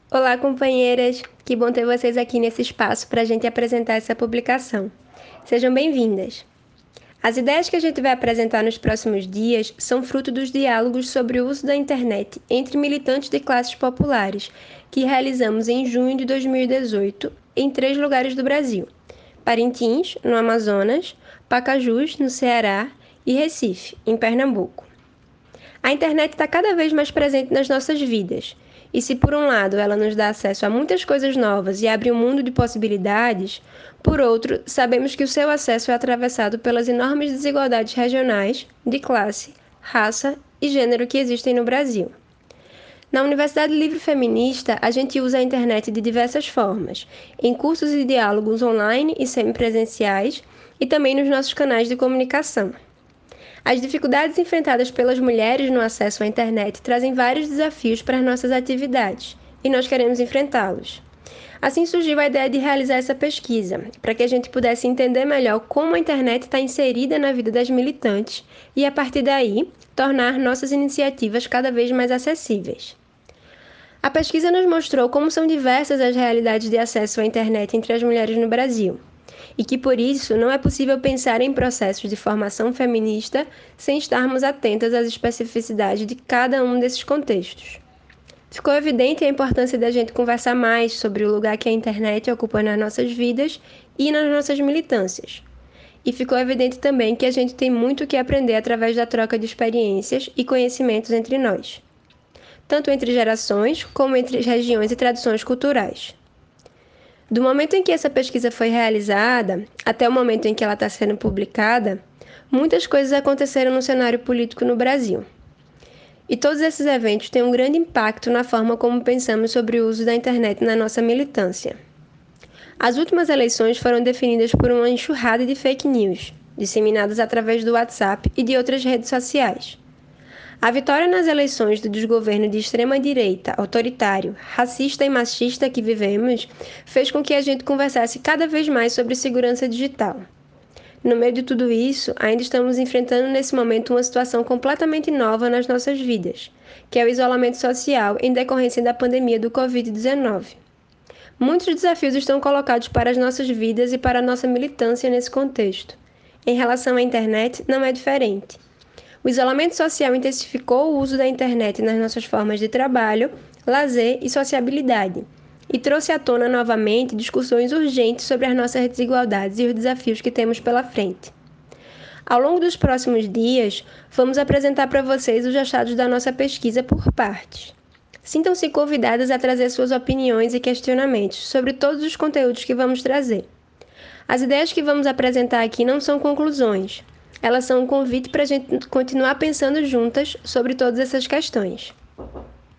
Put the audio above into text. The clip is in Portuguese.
Olá, companheiras! Que bom ter vocês aqui nesse espaço para a gente apresentar essa publicação. Sejam bem-vindas! As ideias que a gente vai apresentar nos próximos dias são fruto dos diálogos sobre o uso da internet entre militantes de classes populares, que realizamos em junho de 2018 em 3 lugares do Brasil: Parintins, no Amazonas, Pacajus, no Ceará e Recife, em Pernambuco. A internet está cada vez mais presente nas nossas vidas. E se por um lado ela nos dá acesso a muitas coisas novas e abre um mundo de possibilidades, por outro, sabemos que o seu acesso é atravessado pelas enormes desigualdades regionais, de classe, raça e gênero que existem no Brasil. Na Universidade Livre Feminista, a gente usa a internet de diversas formas, em cursos e diálogos online e semipresenciais, e também nos nossos canais de comunicação. As dificuldades enfrentadas pelas mulheres no acesso à internet trazem vários desafios para as nossas atividades, e nós queremos enfrentá-los. Assim surgiu a ideia de realizar essa pesquisa, para que a gente pudesse entender melhor como a internet está inserida na vida das militantes e, a partir daí, tornar nossas iniciativas cada vez mais acessíveis. A pesquisa nos mostrou como são diversas as realidades de acesso à internet entre as mulheres no Brasil, e que por isso não é possível pensar em processos de formação feminista sem estarmos atentas às especificidades de cada um desses contextos. Ficou evidente a importância da gente conversar mais sobre o lugar que a internet ocupa nas nossas vidas e nas nossas militâncias. E ficou evidente também que a gente tem muito o que aprender através da troca de experiências e conhecimentos entre nós, tanto entre gerações como entre regiões e tradições culturais. Do momento em que essa pesquisa foi realizada até o momento em que ela está sendo publicada, muitas coisas aconteceram no cenário político no Brasil. E todos esses eventos têm um grande impacto na forma como pensamos sobre o uso da internet na nossa militância. As últimas eleições foram definidas por uma enxurrada de fake news, disseminadas através do WhatsApp e de outras redes sociais. A vitória nas eleições do desgoverno de extrema-direita, autoritário, racista e machista que vivemos fez com que a gente conversasse cada vez mais sobre segurança digital. No meio de tudo isso, ainda estamos enfrentando nesse momento uma situação completamente nova nas nossas vidas, que é o isolamento social em decorrência da pandemia do Covid-19. Muitos desafios estão colocados para as nossas vidas e para a nossa militância nesse contexto. Em relação à internet, não é diferente. O isolamento social intensificou o uso da internet nas nossas formas de trabalho, lazer e sociabilidade, e trouxe à tona novamente discussões urgentes sobre as nossas desigualdades e os desafios que temos pela frente. Ao longo dos próximos dias, vamos apresentar para vocês os achados da nossa pesquisa por partes. Sintam-se convidadas a trazer suas opiniões e questionamentos sobre todos os conteúdos que vamos trazer. As ideias que vamos apresentar aqui não são conclusões. Elas são um convite para a gente continuar pensando juntas sobre todas essas questões.